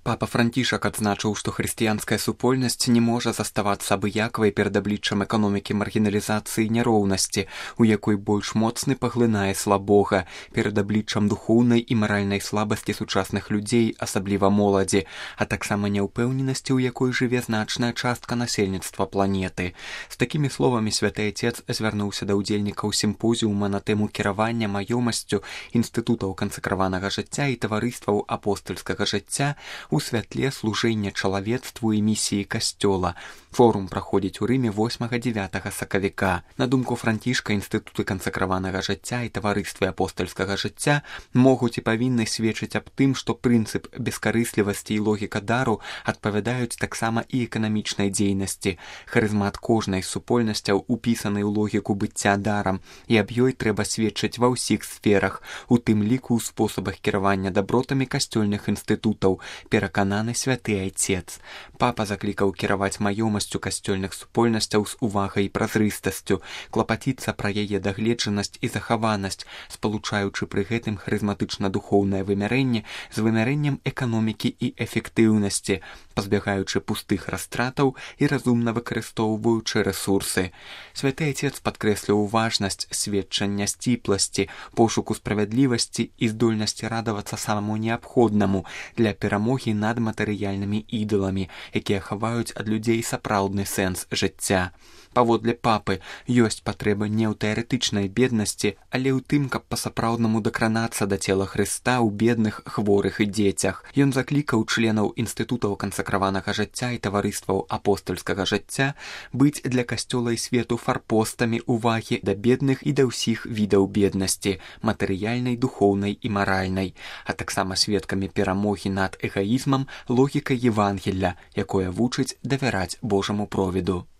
Папа Францішак адзначыў, што хрысціянская супольнасць не можа заставацца абыякавай перад абліччам эканомікі маргіналізацыі і няроўнасці, у якой больш моцны паглынае слабога, перад абліччам духоўнай і маральнай слабасці сучасных людзей, асабліва моладзі, а таксама няўпэўненасці, у якой жыве значная частка насельніцтва планеты. З такімі словамі святы Отец звярнуўся да ўдзельнікаў сімпозіума на тэму кіравання маёмасцю інстытутаў кансакраванага жыцця і таварыстваў апостальскага жыцця у святле служэння чалавецтву і місіі касцёла. Форум праходзіць у Рыме 8-9 сакавіка. На думку Францішка, інстытуты кансакраванага жыцця і таварыствы апостальскага жыцця могуць і павінны сведчыць аб тым, што прынцып бескарыслівасці і логіка дару адпавядаюць таксама і эканамічнай дзейнасці. Харызмат кожнай з супольнасцяў упісаны ў логіку быцця дарам, і аб ёй трэба сведчыць ва ўсіх сферах, у тым ліку ў спосабах кіравання дабротамі касцёльных інстытутаў, перакананы святы Айцец. Папа заклікаў кіраваць маёмасцю касцёльных супольнасцяў з увагай і празрыстасцю, клапаціцца пра яе дагледжанасць і захаванасць, спалучаючы пры гэтым харызматычна-духоўнае вымярэнне з вымярэннем эканомікі і эфектыўнасці, пазбягаючы пустых растратаў і разумна выкарыстоўваючы рэсурсы. Святы Айцец падкрэсліў важнасць сведчання сціпласці, пошуку справядлівасці і здольнасці радавацца самаму неабходнаму для перамогі над матэрыяльнымі ідаламі, якія хаваюць ад людзей сапраўдны сэнс жыцця. Паводле папы, ёсць патрэба не ў тэарэтычнай беднасці, але ў тым, каб па-сапраўднаму дакранацца да цела Хрыста ў бедных, хворых і дзецях. Ён заклікаў членаў інстытутаў кансакраванага жыцця і таварыстваў апостальскага жыцця быць для касцёла і свету фарпостамі ўвагі да бедных і да ўсіх відаў беднасці, матэрыяльнай, духоўнай і маральнай, а таксама сведкамі перамогі над эгаізмам логікай Евангелля, якое вучыць давяраць Божаму провіду.